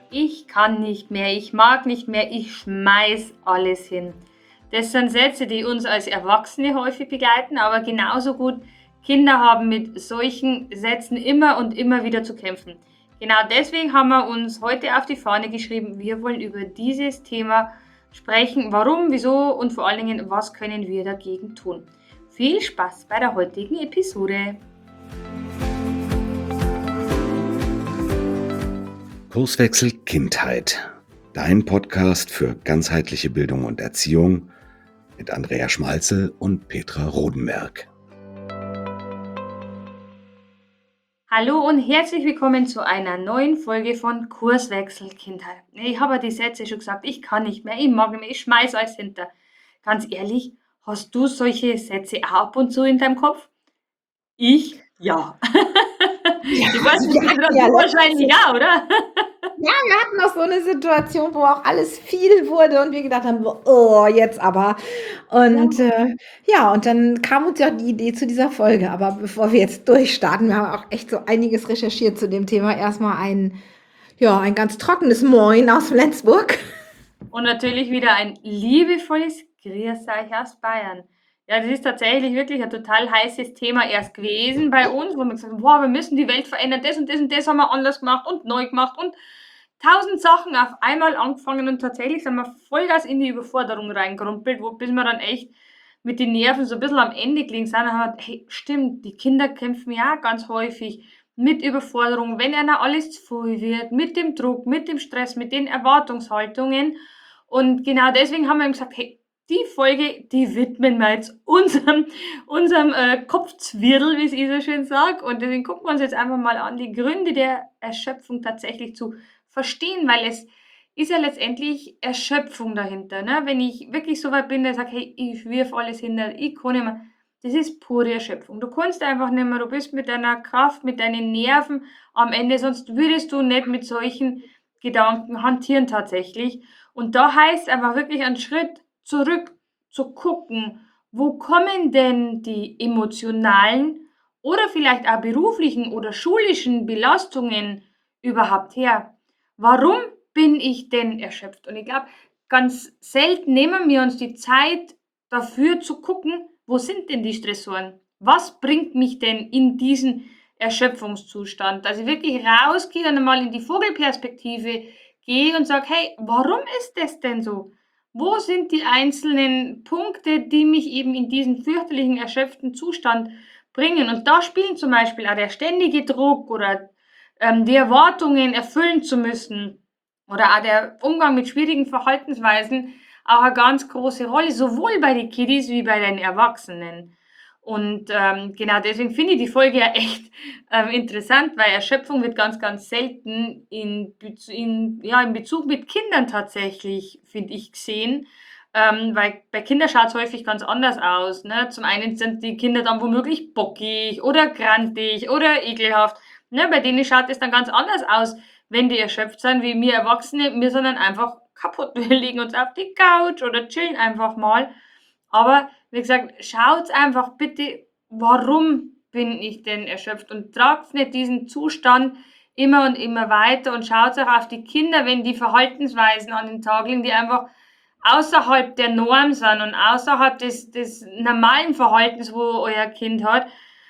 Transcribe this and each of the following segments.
Ich kann nicht mehr, ich mag nicht mehr, ich schmeiß alles hin. Das sind Sätze, die uns als Erwachsene häufig begleiten, aber genauso gut Kinder haben mit solchen Sätzen immer und immer wieder zu kämpfen. Genau deswegen haben wir uns heute auf die Fahne geschrieben, wir wollen über dieses Thema sprechen. Warum, wieso und vor allen Dingen, was können wir dagegen tun? Viel Spaß bei der heutigen Episode. Kurswechsel Kindheit. Dein Podcast für ganzheitliche Bildung und Erziehung mit Andrea Schmalzel und Petra Rodenberg. Hallo und herzlich willkommen zu einer neuen Folge von Kurswechsel Kindheit. Ich habe ja die Sätze schon gesagt, ich kann nicht mehr, ich mag nicht mehr, ich schmeiß alles hinter. Ganz ehrlich, hast du solche Sätze auch ab und zu in deinem Kopf? Ich? Ja. Ja, Ich weiß also nicht, wir hatten du wahrscheinlich auch, oder? ja, wir hatten noch so eine Situation, wo auch alles viel wurde und wir gedacht haben, so, oh, jetzt aber. Und ja, und dann kam uns ja die Idee zu dieser Folge. Aber bevor wir jetzt durchstarten, wir haben auch echt so einiges recherchiert zu dem Thema. Erstmal ein ganz trockenes Moin aus Flensburg. Und natürlich wieder ein liebevolles Grüß euch aus Bayern. Ja, das ist tatsächlich wirklich ein total heißes Thema erst gewesen bei uns, wo wir gesagt haben, boah, wir müssen die Welt verändern, das und das haben wir anders gemacht und neu gemacht und 1000 Sachen auf einmal angefangen und tatsächlich sind wir Vollgas in die Überforderung reingerumpelt, bis wir dann echt mit den Nerven so ein bisschen am Ende gelegen sind und haben gedacht, hey, stimmt, die Kinder kämpfen ja ganz häufig mit Überforderung, wenn einer alles zu viel wird, mit dem Druck, mit dem Stress, mit den Erwartungshaltungen. Und genau deswegen haben wir ihm gesagt, hey, die Folge, die widmen wir jetzt unserem Kopfzwirbel, wie ich so schön sage. Und deswegen gucken wir uns jetzt einfach mal an, die Gründe der Erschöpfung tatsächlich zu verstehen, weil es ist ja letztendlich Erschöpfung dahinter. Ne? Wenn ich wirklich so weit bin, dass ich sage, hey, ich wirf alles hinter, ich kann nicht mehr, das ist pure Erschöpfung. Du kannst einfach nicht mehr, du bist mit deiner Kraft, mit deinen Nerven am Ende, sonst würdest du nicht mit solchen Gedanken hantieren tatsächlich. Und da heißt es einfach wirklich einen Schritt zurück zu gucken, wo kommen denn die emotionalen oder vielleicht auch beruflichen oder schulischen Belastungen überhaupt her? Warum bin ich denn erschöpft? Und ich glaube, ganz selten nehmen wir uns die Zeit dafür zu gucken, wo sind denn die Stressoren? Was bringt mich denn in diesen Erschöpfungszustand? Dass ich wirklich rausgehe und einmal in die Vogelperspektive gehe und sage, hey, warum ist das denn so? Wo sind die einzelnen Punkte, die mich eben in diesen fürchterlichen, erschöpften Zustand bringen? Und da spielen zum Beispiel auch der ständige Druck oder die Erwartungen erfüllen zu müssen oder auch der Umgang mit schwierigen Verhaltensweisen auch eine ganz große Rolle, sowohl bei den Kiddies wie bei den Erwachsenen. Und genau deswegen finde ich die Folge ja echt interessant, weil Erschöpfung wird ganz, ganz selten in Bezug mit Kindern tatsächlich, finde ich, gesehen. Weil bei Kindern schaut es häufig ganz anders aus. Ne? Zum einen sind die Kinder dann womöglich bockig oder grantig oder ekelhaft. Ne? Bei denen schaut es dann ganz anders aus, wenn die erschöpft sind, wie wir Erwachsene. Wir sind dann einfach kaputt. Wir legen uns auf die Couch oder chillen einfach mal. Aber wie gesagt, schaut einfach bitte, warum bin ich denn erschöpft und tragt nicht diesen Zustand immer und immer weiter und schaut auch auf die Kinder, wenn die Verhaltensweisen an den Tag legen, die einfach außerhalb der Norm sind und außerhalb des normalen Verhaltens, wo euer Kind hat.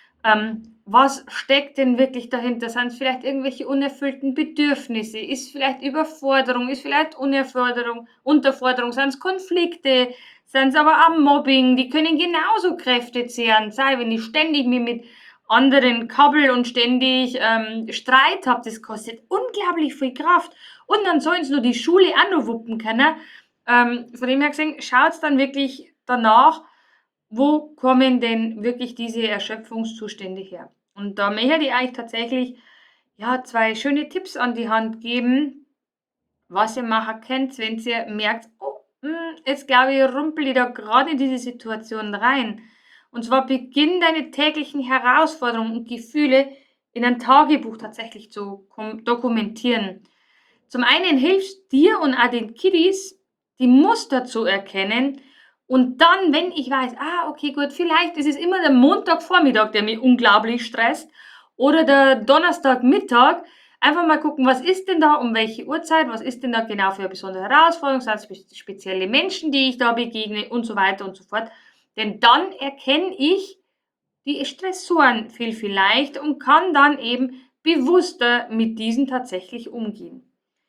Was steckt denn wirklich dahinter? Sind es vielleicht irgendwelche unerfüllten Bedürfnisse? Ist vielleicht Überforderung? Ist vielleicht Unterforderung? Sind es Konflikte? Sind es aber auch Mobbing? Die können genauso kräftezehrend sein, wenn ich ständig mir mit anderen kabbel und ständig Streit habe. Das kostet unglaublich viel Kraft. Und dann sollen sie nur die Schule auch noch wuppen können. Von dem her gesehen, schaut dann wirklich danach, wo kommen denn wirklich diese Erschöpfungszustände her? Und da möchte ich euch tatsächlich ja, 2 schöne Tipps an die Hand geben, was ihr machen könnt, wenn ihr merkt, oh, jetzt glaube ich, rumpel ich da gerade in diese Situation rein. Und zwar beginn deine täglichen Herausforderungen und Gefühle in ein Tagebuch tatsächlich zu dokumentieren. Zum einen hilfst dir und auch den Kiddies, die Muster zu erkennen und dann, wenn ich weiß, okay, gut, vielleicht ist es immer der Montagvormittag, der mich unglaublich stresst oder der Donnerstagmittag, Einfach mal gucken, was ist denn da, um welche Uhrzeit, was ist denn da genau für eine besondere Herausforderung, sind es spezielle Menschen, die ich da begegne und so weiter und so fort. Denn dann erkenne ich die Stressoren viel, viel leichter und kann dann eben bewusster mit diesen tatsächlich umgehen.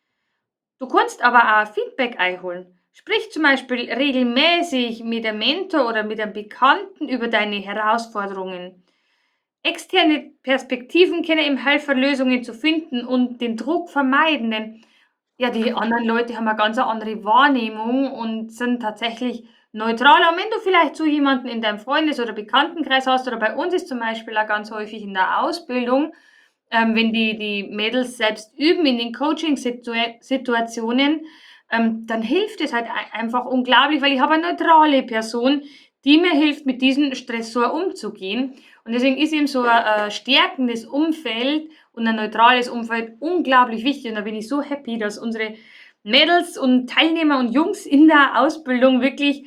Du kannst aber auch Feedback einholen. Sprich zum Beispiel regelmäßig mit einem Mentor oder mit einem Bekannten über deine Herausforderungen. Externe Perspektiven können ihm helfen, Lösungen zu finden und den Druck vermeiden, denn ja, die anderen Leute haben eine ganz andere Wahrnehmung und sind tatsächlich neutraler. Und wenn du vielleicht so jemanden in deinem Freundes- oder Bekanntenkreis hast, oder bei uns ist zum Beispiel auch ganz häufig in der Ausbildung, wenn die Mädels selbst üben in den Coaching-Situationen, dann hilft es halt einfach unglaublich, weil ich habe eine neutrale Person, die mir hilft, mit diesem Stressor umzugehen. Und deswegen ist eben so ein stärkendes Umfeld und ein neutrales Umfeld unglaublich wichtig. Und da bin ich so happy, dass unsere Mädels und Teilnehmer und Jungs in der Ausbildung wirklich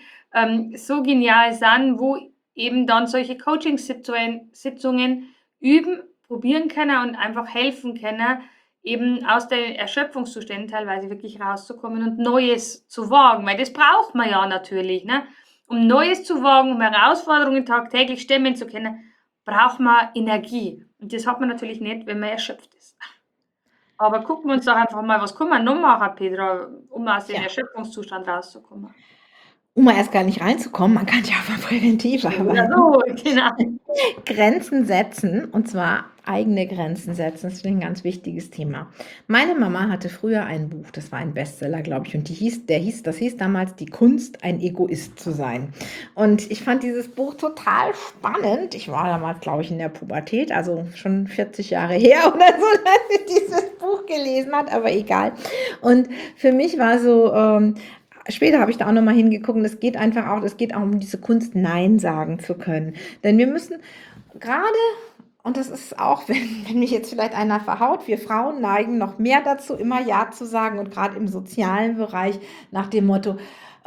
so genial sind, wo eben dann solche Coaching-Sitzungen üben, probieren können und einfach helfen können, eben aus den Erschöpfungszuständen teilweise wirklich rauszukommen und Neues zu wagen, weil das braucht man ja natürlich, ne? Um Neues zu wagen, um Herausforderungen tagtäglich stemmen zu können, braucht man Energie. Und das hat man natürlich nicht, wenn man erschöpft ist. Aber gucken wir uns doch einfach mal, was kann man noch machen, Petra, um aus dem Ja. Erschöpfungszustand rauszukommen? Um mal erst gar nicht reinzukommen, man kann ja auch mal präventiv Ja, arbeiten. so, genau. Grenzen setzen, und zwar eigene Grenzen setzen, das finde ich ein ganz wichtiges Thema. Meine Mama hatte früher ein Buch, das war ein Bestseller, glaube ich, und das hieß damals Die Kunst, ein Egoist zu sein. Und ich fand dieses Buch total spannend. Ich war damals, glaube ich, in der Pubertät, also schon 40 Jahre her oder so, dass ich dieses Buch gelesen hat, aber egal. Und für mich war so, später habe ich da auch nochmal hingeguckt, es geht einfach auch, es geht auch um diese Kunst, Nein sagen zu können. Denn wir müssen gerade, und das ist auch, wenn mich jetzt vielleicht einer verhaut, wir Frauen neigen noch mehr dazu, immer Ja zu sagen, und gerade im sozialen Bereich nach dem Motto,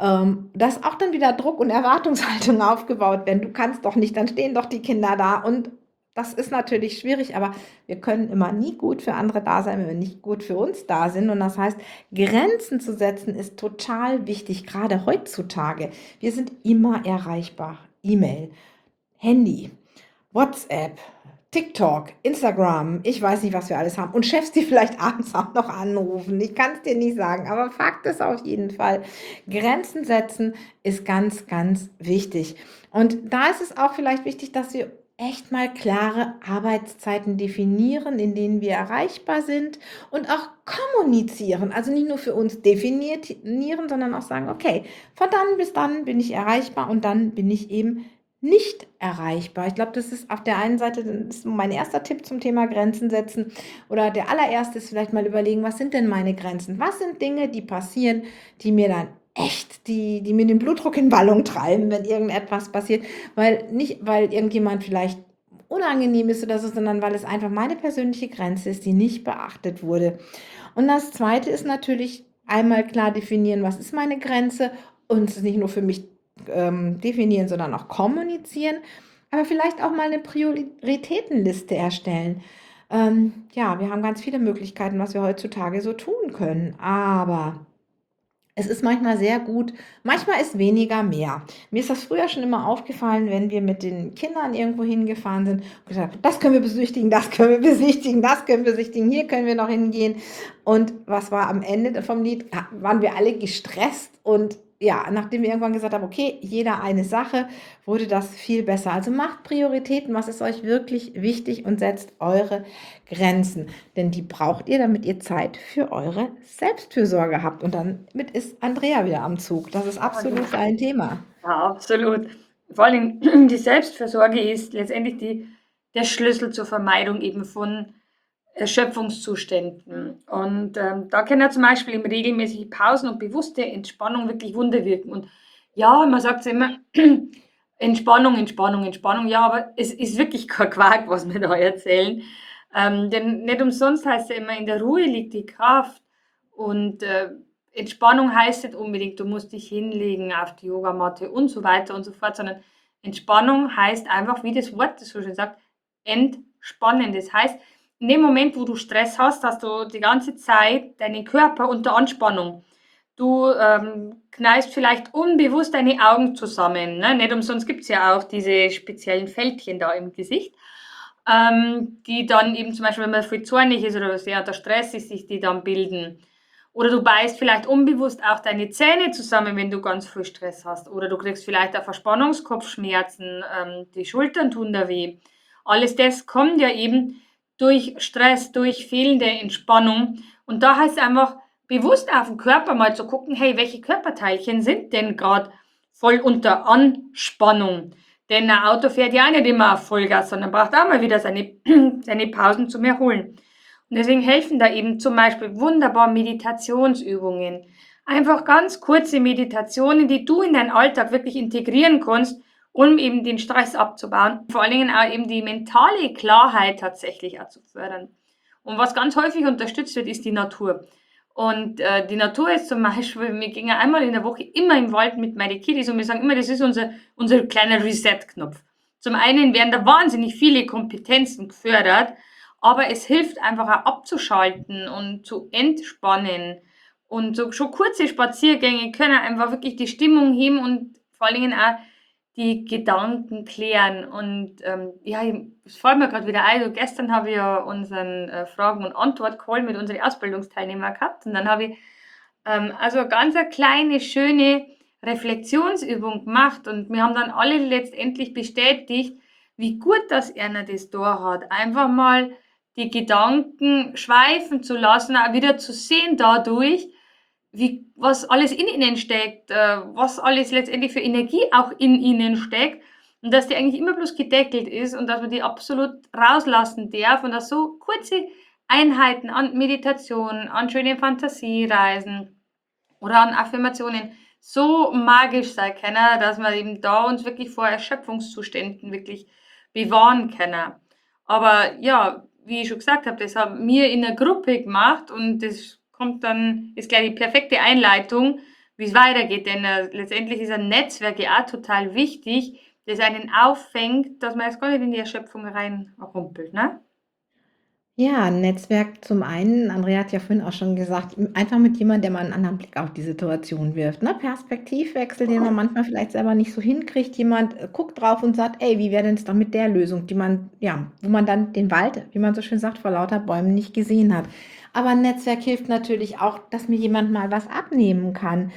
dass auch dann wieder Druck und Erwartungshaltung aufgebaut werden. Du kannst doch nicht, dann stehen doch die Kinder da, und das ist natürlich schwierig, aber wir können immer nie gut für andere da sein, wenn wir nicht gut für uns da sind. Und das heißt, Grenzen zu setzen ist total wichtig, gerade heutzutage. Wir sind immer erreichbar. E-Mail, Handy, WhatsApp, TikTok, Instagram, ich weiß nicht, was wir alles haben. Und Chefs, die vielleicht abends auch noch anrufen. Ich kann es dir nicht sagen, aber Fakt ist auf jeden Fall, Grenzen setzen ist ganz, ganz wichtig. Und da ist es auch vielleicht wichtig, dass wir echt mal klare Arbeitszeiten definieren, in denen wir erreichbar sind, und auch kommunizieren. Also nicht nur für uns definieren, sondern auch sagen, okay, von dann bis dann bin ich erreichbar, und dann bin ich eben nicht erreichbar. Ich glaube, das ist auf der einen Seite, das ist mein erster Tipp zum Thema Grenzen setzen, oder der allererste ist vielleicht mal überlegen, was sind denn meine Grenzen? Was sind Dinge, die passieren, die mir dann echt, die mir den Blutdruck in Ballon treiben, wenn irgendetwas passiert, weil nicht, weil irgendjemand vielleicht unangenehm ist oder so, sondern weil es einfach meine persönliche Grenze ist, die nicht beachtet wurde. Und das zweite ist natürlich einmal klar definieren, was ist meine Grenze, und es nicht nur für mich definieren, sondern auch kommunizieren, aber vielleicht auch mal eine Prioritätenliste erstellen. Ja, wir haben ganz viele Möglichkeiten, was wir heutzutage so tun können, aber es ist manchmal sehr gut, manchmal ist weniger mehr. Mir ist das früher schon immer aufgefallen, wenn wir mit den Kindern irgendwo hingefahren sind und gesagt haben, das können wir besichtigen, das können wir besichtigen, das können wir besichtigen, hier können wir noch hingehen. Und was war am Ende vom Lied? Ja, waren wir alle gestresst, und ja, nachdem wir irgendwann gesagt haben, okay, jeder eine Sache, wurde das viel besser. Also macht Prioritäten, was ist euch wirklich wichtig, und setzt eure Grenzen. Denn die braucht ihr, damit ihr Zeit für eure Selbstfürsorge habt. Und damit ist Andrea wieder am Zug. Das ist absolut ein Thema. Ja, absolut. Vor allen Dingen die Selbstfürsorge ist letztendlich der Schlüssel zur Vermeidung eben von Erschöpfungszuständen. Und da können ja zum Beispiel eben regelmäßige Pausen und bewusste Entspannung wirklich Wunder wirken. Und ja, man sagt ja immer, Entspannung, Entspannung, Entspannung. Ja, aber es ist wirklich kein Quark, was wir da erzählen. Denn nicht umsonst heißt ja immer, in der Ruhe liegt die Kraft. Und Entspannung heißt nicht unbedingt, du musst dich hinlegen auf die Yogamatte und so weiter und so fort, sondern Entspannung heißt einfach, wie das Wort das so schön sagt, entspannen. Das heißt, in dem Moment, wo du Stress hast du die ganze Zeit deinen Körper unter Anspannung. Du, kneifst vielleicht unbewusst deine Augen zusammen, ne? Nicht umsonst gibt's ja auch diese speziellen Fältchen da im Gesicht, die dann eben zum Beispiel, wenn man viel zornig ist oder sehr unter Stress ist, sich die dann bilden. Oder du beißt vielleicht unbewusst auch deine Zähne zusammen, wenn du ganz viel Stress hast. Oder du kriegst vielleicht auch Verspannungskopfschmerzen, die Schultern tun da weh. Alles das kommt ja eben durch Stress, durch fehlende Entspannung. Und da heißt es einfach, bewusst auf den Körper mal zu gucken, hey, welche Körperteilchen sind denn gerade voll unter Anspannung? Denn ein Auto fährt ja auch nicht immer auf Vollgas, sondern braucht auch mal wieder seine Pausen zum Erholen. Und deswegen helfen da eben zum Beispiel wunderbar Meditationsübungen. Einfach ganz kurze Meditationen, die du in deinen Alltag wirklich integrieren kannst, um eben den Stress abzubauen. Vor allen Dingen auch eben die mentale Klarheit tatsächlich auch zu fördern. Und was ganz häufig unterstützt wird, ist die Natur. Und die Natur ist zum Beispiel, wir gehen ja einmal in der Woche immer im Wald mit meinen Kiddies und wir sagen immer, das ist unser kleiner Reset-Knopf. Zum einen werden da wahnsinnig viele Kompetenzen gefördert, aber es hilft einfach auch abzuschalten und zu entspannen. Und so schon kurze Spaziergänge können einfach wirklich die Stimmung heben und vor allen Dingen auch die Gedanken klären. Und ja, es fällt mir gerade wieder ein, so gestern habe ich ja unseren Fragen- und Antwort-Call mit unseren Ausbildungsteilnehmern gehabt und dann habe ich also eine ganz eine kleine, schöne Reflexionsübung gemacht und wir haben dann alle letztendlich bestätigt, wie gut das einer das da hat. Einfach mal die Gedanken schweifen zu lassen, auch wieder zu sehen dadurch, was alles in ihnen steckt, was alles letztendlich für Energie auch in ihnen steckt und dass die eigentlich immer bloß gedeckelt ist und dass man die absolut rauslassen darf und dass so kurze Einheiten an Meditation, an schönen Fantasiereisen oder an Affirmationen so magisch sein können, dass wir eben da uns wirklich vor Erschöpfungszuständen wirklich bewahren können. Aber ja, wie ich schon gesagt habe, das haben wir in der Gruppe gemacht und das kommt dann, ist gleich die perfekte Einleitung, wie es weitergeht. Denn letztendlich ist ein Netzwerk ja auch total wichtig, das einen auffängt, dass man erst gar nicht in die Erschöpfung reinrumpelt, ne? Ja, 'n Netzwerk zum einen, Andrea hat ja vorhin auch schon gesagt, einfach mit jemandem, der mal einen anderen Blick auf die Situation wirft, ne? Perspektivwechsel, den man manchmal vielleicht selber nicht so hinkriegt. Jemand, guckt drauf und sagt: „Ey, wie wäre denn es doch mit der Lösung?", die man ja, wo man dann den Wald, wie man so schön sagt, vor lauter Bäumen nicht gesehen hat. Aber 'n Netzwerk hilft natürlich auch, dass mir jemand mal was abnehmen kann.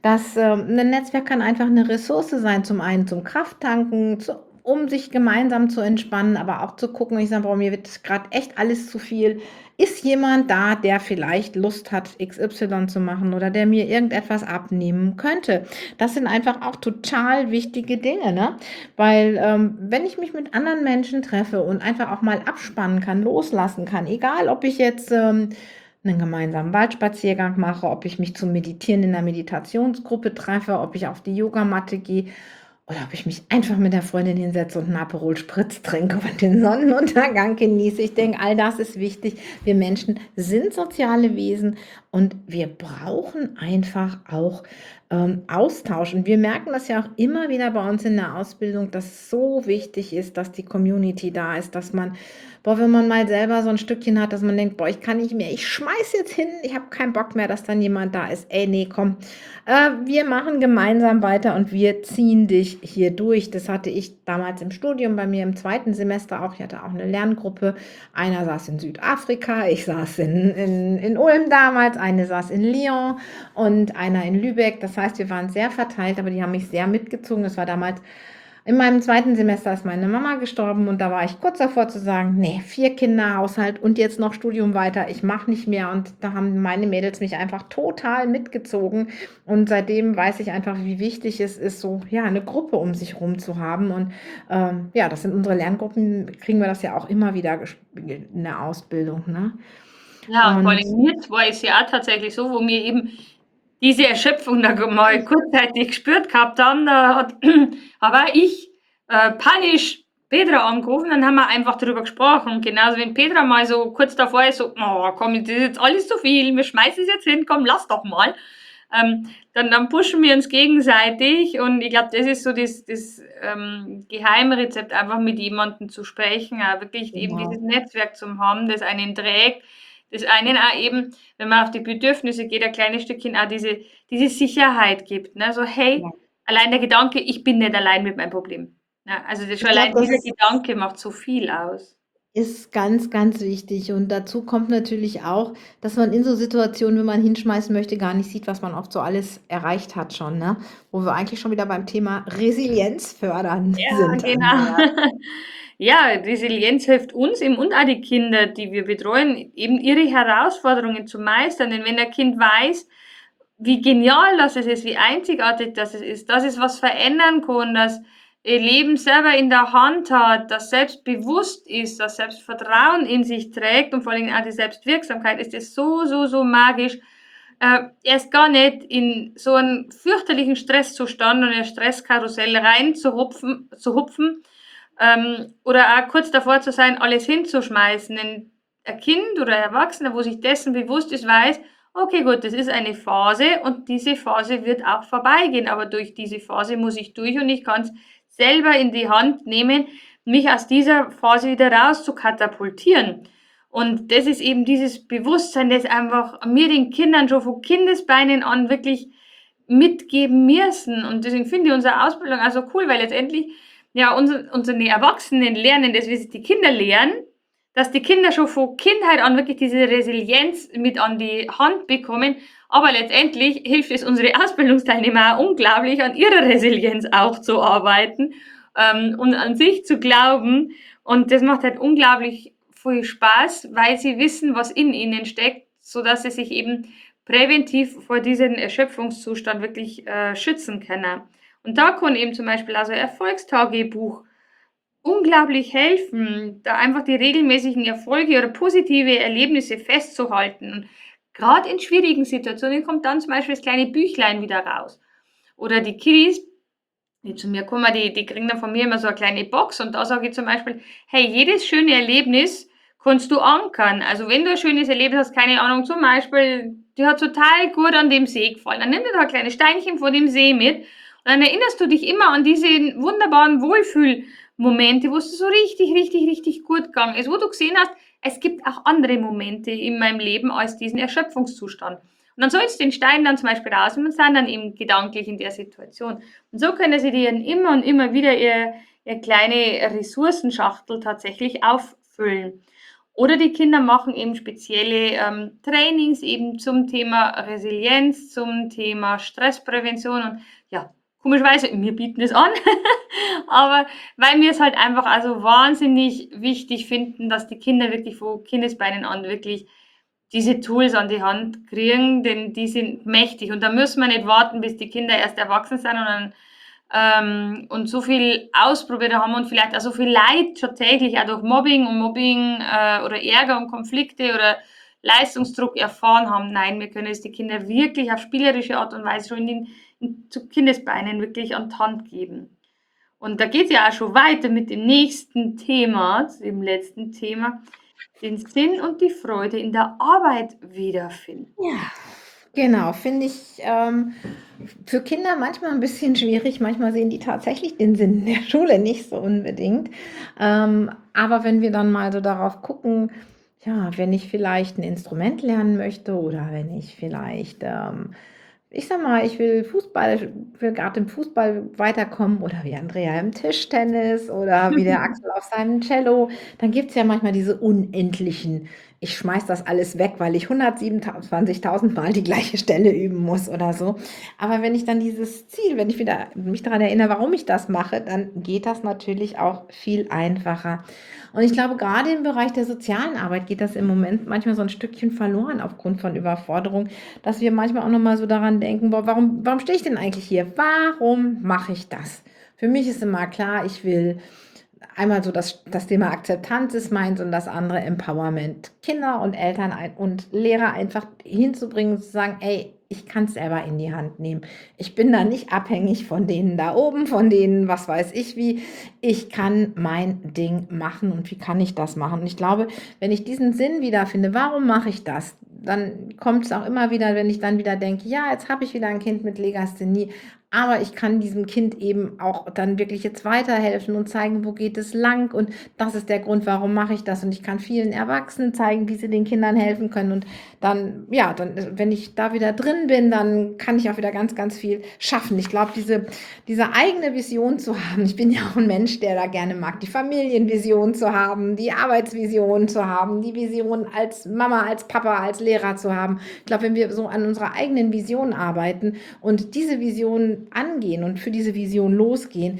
'Nen Netzwerk kann einfach eine Ressource sein, zum einen zum Krafttanken, um sich gemeinsam zu entspannen, aber auch zu gucken, ich sage: „Boah, mir wird gerade echt alles zu viel." Ist jemand da, der vielleicht Lust hat, XY zu machen oder der mir irgendetwas abnehmen könnte? Das sind einfach auch total wichtige Dinge, ne? Weil, wenn ich mich mit anderen Menschen treffe und einfach auch mal abspannen kann, loslassen kann, egal ob ich jetzt, 'nen gemeinsamen Waldspaziergang mache, ob ich mich zum Meditieren in 'ner Meditationsgruppe treffe, ob ich auf die Yogamatte gehe oder ob ich mich einfach mit der Freundin hinsetze und 'n Aperol Spritz trinke und den Sonnenuntergang genieße. Ich denke, all das ist wichtig. Wir Menschen sind soziale Wesen und wir brauchen einfach auch, Austausch. Und wir merken das ja auch immer wieder bei uns in der Ausbildung, dass es so wichtig ist, dass die Community da ist, dass man boah, wenn man mal selber so 'n Stückchen hat, dass man denkt: „Boah, ich kann nicht mehr, ich schmeiße jetzt hin, ich habe keinen Bock mehr", dass dann jemand da ist: „Ey, ne, komm, wir machen gemeinsam weiter und wir ziehen dich hier durch." Das hatte ich damals im Studium bei mir im zweiten Semester auch. Ich hatte auch eine Lerngruppe. Einer saß in Südafrika, ich saß in Ulm damals, eine saß in Lyon und einer in Lübeck. Das heißt, wir waren sehr verteilt, aber die haben mich sehr mitgezogen. Das war damals in meinem zweiten Semester ist meine Mama gestorben und da war ich kurz davor zu sagen: „Nee, 4 Kinder, Haushalt und jetzt noch Studium weiter. Ich mache nicht mehr." Und da haben meine Mädels mich einfach total mitgezogen. Und seitdem weiß ich einfach, wie wichtig es ist, so, ja, eine Gruppe um sich rum zu haben. Und, ja, das sind unsere Lerngruppen, kriegen wir das ja auch immer wieder gespiegelt in der Ausbildung, ne? Ja, und vor Und allem mir 2 ist ja auch tatsächlich so, wo wir eben diese Erschöpfung da mal kurzzeitig gespürt gehabt haben, da hat habe auch ich, panisch Petra angerufen, dann haben wir einfach darüber gesprochen. Genauso wenn Petra mal so kurz davor ist, so: „Oh komm, das ist jetzt alles zu viel, wir schmeißen es jetzt hin, komm, lass doch mal." dann pushen wir uns gegenseitig und ich glaube, das ist so das Geheimrezept, einfach mit jemandem zu sprechen, auch wirklich eben dieses Genau. Netzwerk zu haben, das einen trägt, das einen auch eben, wenn man auf die Bedürfnisse geht, ein kleines Stückchen auch diese Sicherheit gibt, ne? So, hey, Ja. allein der Gedanke, ich bin nicht allein mit meinem Problem. Ja, also das schon Ich glaube, allein dieser das Gedanke macht so viel aus. ist ganz, ganz wichtig. Und dazu kommt natürlich auch, dass man in so Situationen, wenn man hinschmeißen möchte, gar nicht sieht, was man oft so alles erreicht hat schon, ne? Wo wir eigentlich schon wieder beim Thema Resilienz fördern Ja, sind, genau. Andrea. Ja, Resilienz hilft uns eben und auch die Kinder, die wir betreuen, eben ihre Herausforderungen zu meistern. Denn wenn ein Kind weiß, wie genial das ist, wie einzigartig das ist, dass es was verändern kann, dass ihr Leben selber in der Hand hat, dass selbstbewusst ist, dass Selbstvertrauen in sich trägt und vor allem auch die Selbstwirksamkeit, ist das so, so, so magisch. Erst gar nicht in so einen fürchterlichen Stresszustand und ein Stresskarussell rein zu hupfen, oder auch kurz davor zu sein, alles hinzuschmeißen. Denn ein Kind oder ein Erwachsener, wo sich dessen bewusst ist, weiß, okay, gut, das ist eine Phase und diese Phase wird auch vorbeigehen, aber durch diese Phase muss ich durch und ich kann es selber in die Hand nehmen, mich aus dieser Phase wieder raus zu katapultieren. Und das ist eben dieses Bewusstsein, das einfach wir den Kindern schon von Kindesbeinen an wirklich mitgeben müssen. Und deswegen finde ich unsere Ausbildung also cool, weil letztendlich ja unsere Erwachsenen lernen das, wie sie die Kinder lehren, dass die Kinder schon von Kindheit an wirklich diese Resilienz mit an die Hand bekommen. Aber letztendlich hilft es unsere Ausbildungsteilnehmer auch unglaublich, an ihrer Resilienz auch zu arbeiten und an sich zu glauben. Und das macht halt unglaublich viel Spaß, weil sie wissen, was in ihnen steckt, sodass sie sich eben präventiv vor diesem Erschöpfungszustand wirklich schützen können. Und da kann eben zum Beispiel also Erfolgstagebuch unglaublich helfen, da einfach die regelmäßigen Erfolge oder positive Erlebnisse festzuhalten. Und gerade in schwierigen Situationen kommt dann zum Beispiel das kleine Büchlein wieder raus. Oder die Kiddies, die zu mir kommen, die kriegen dann von mir immer so eine kleine Box und da sage ich zum Beispiel, hey, jedes schöne Erlebnis kannst du ankern. Also wenn du ein schönes Erlebnis hast, keine Ahnung, zum Beispiel, die hat total gut an dem See gefallen, dann nimm dir da ein kleines Steinchen vor dem See mit und dann erinnerst du dich immer an diese wunderbaren Wohlfühlmomente, wo es so richtig, richtig, richtig gut gegangen ist, wo du gesehen hast, es gibt auch andere Momente in meinem Leben als diesen Erschöpfungszustand. Und dann sollst du den Stein dann zum Beispiel rausnehmen und sind dann eben gedanklich in der Situation. Und so können sie dir immer und immer wieder ihr kleine Ressourcenschachtel tatsächlich auffüllen. Oder die Kinder machen eben spezielle Trainings eben zum Thema Resilienz, zum Thema Stressprävention und ja, komischerweise, wir bieten es an, aber weil wir es halt einfach also wahnsinnig wichtig finden, dass die Kinder wirklich von Kindesbeinen an wirklich diese Tools an die Hand kriegen, denn die sind mächtig und da müssen wir nicht warten, bis die Kinder erst erwachsen sind und so viel ausprobiert haben und vielleicht auch so viel Leid schon täglich auch durch Mobbing oder Ärger und Konflikte oder Leistungsdruck erfahren haben. Nein, wir können es die Kinder wirklich auf spielerische Art und Weise schon zu Kindesbeinen wirklich an die Hand geben. Und da geht es ja auch schon weiter mit dem nächsten Thema, dem letzten Thema, den Sinn und die Freude in der Arbeit wiederfinden. Ja, genau, finde ich für Kinder manchmal ein bisschen schwierig. Manchmal sehen die tatsächlich den Sinn in der Schule nicht so unbedingt. Aber wenn wir dann mal so darauf gucken, ja, wenn ich vielleicht ein Instrument lernen möchte oder wenn ich vielleicht ich sag mal, ich will gerade im Fußball weiterkommen oder wie Andrea im Tischtennis oder wie der Axel auf seinem Cello, dann gibt's ja manchmal diese unendlichen, ich schmeiß das alles weg, weil ich 127.000 Mal die gleiche Stelle üben muss oder so. Aber wenn ich dann dieses Ziel, wenn ich wieder mich daran erinnere, warum ich das mache, dann geht das natürlich auch viel einfacher. Und ich glaube, gerade im Bereich der sozialen Arbeit geht das im Moment manchmal so ein Stückchen verloren aufgrund von Überforderung, dass wir manchmal auch noch mal so daran denken, boah, warum stehe ich denn eigentlich hier? Warum mache ich das? Für mich ist immer klar, ich will einmal so das Thema Akzeptanz ist meins und das andere Empowerment. Kinder und Eltern und Lehrer einfach hinzubringen, zu sagen, ey, ich kann es selber in die Hand nehmen. Ich bin da nicht abhängig von denen da oben, von denen, was weiß ich wie. Ich kann mein Ding machen und wie kann ich das machen? Und ich glaube, wenn ich diesen Sinn wiederfinde, warum mache ich das? dann kommt es auch immer wieder, wenn ich dann wieder denke, ja, jetzt habe ich wieder ein Kind mit Legasthenie, aber ich kann diesem Kind eben auch dann wirklich jetzt weiterhelfen und zeigen, wo geht es lang, und das ist der Grund, warum mache ich das, und ich kann vielen Erwachsenen zeigen, wie sie den Kindern helfen können, und dann, ja, dann, wenn ich da wieder drin bin, dann kann ich auch wieder ganz, ganz viel schaffen. Ich glaube, diese eigene Vision zu haben, ich bin ja auch ein Mensch, der da gerne mag, die Familienvision zu haben, die Arbeitsvision zu haben, die Vision als Mama, als Papa, als Lehrer zu haben. Ich glaube, wenn wir so an unserer eigenen Vision arbeiten und diese Vision angehen und für diese Vision losgehen,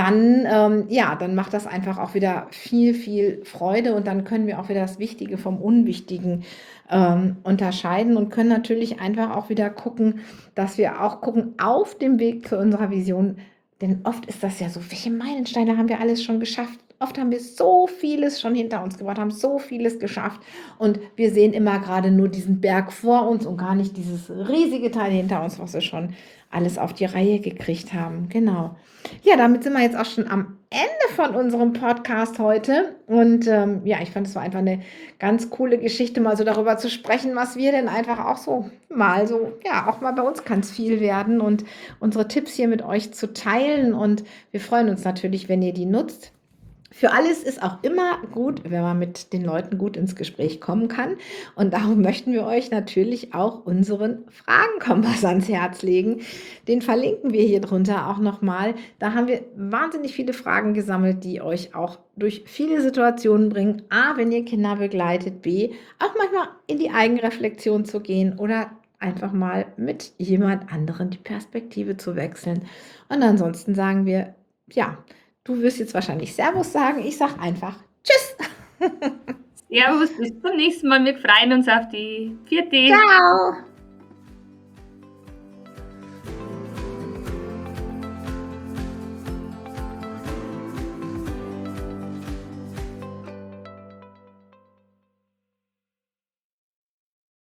dann, ja, dann macht das einfach auch wieder viel, viel Freude, und dann können wir auch wieder das Wichtige vom Unwichtigen unterscheiden und können natürlich einfach auch wieder gucken, dass wir auch gucken auf dem Weg zu unserer Vision, denn oft ist das ja so, welche Meilensteine haben wir alles schon geschafft? Oft haben wir so vieles schon hinter uns gebracht, haben so vieles geschafft, und wir sehen immer gerade nur diesen Berg vor uns und gar nicht dieses riesige Teil hinter uns, was wir schon alles auf die Reihe gekriegt haben. Genau. Ja, damit sind wir jetzt auch schon am Ende von unserem Podcast heute. Und ja, ich fand, es war einfach eine ganz coole Geschichte, mal so darüber zu sprechen, was wir denn einfach auch so, ja, auch mal bei uns kann es viel werden, und unsere Tipps hier mit euch zu teilen. Und wir freuen uns natürlich, wenn ihr die nutzt. Für alles ist auch immer gut, wenn man mit den Leuten gut ins Gespräch kommen kann. Und darum möchten wir euch natürlich auch unseren Fragenkompass ans Herz legen. Den verlinken wir hier drunter auch nochmal. Da haben wir wahnsinnig viele Fragen gesammelt, die euch auch durch viele Situationen bringen. A, wenn ihr Kinder begleitet. B, auch manchmal in die Eigenreflexion zu gehen oder einfach mal mit jemand anderem die Perspektive zu wechseln. Und ansonsten sagen wir, ja, du wirst jetzt wahrscheinlich Servus sagen. Ich sage einfach Tschüss. Servus, bis zum nächsten Mal. Wir freuen uns auf die. Vierte. Ciao.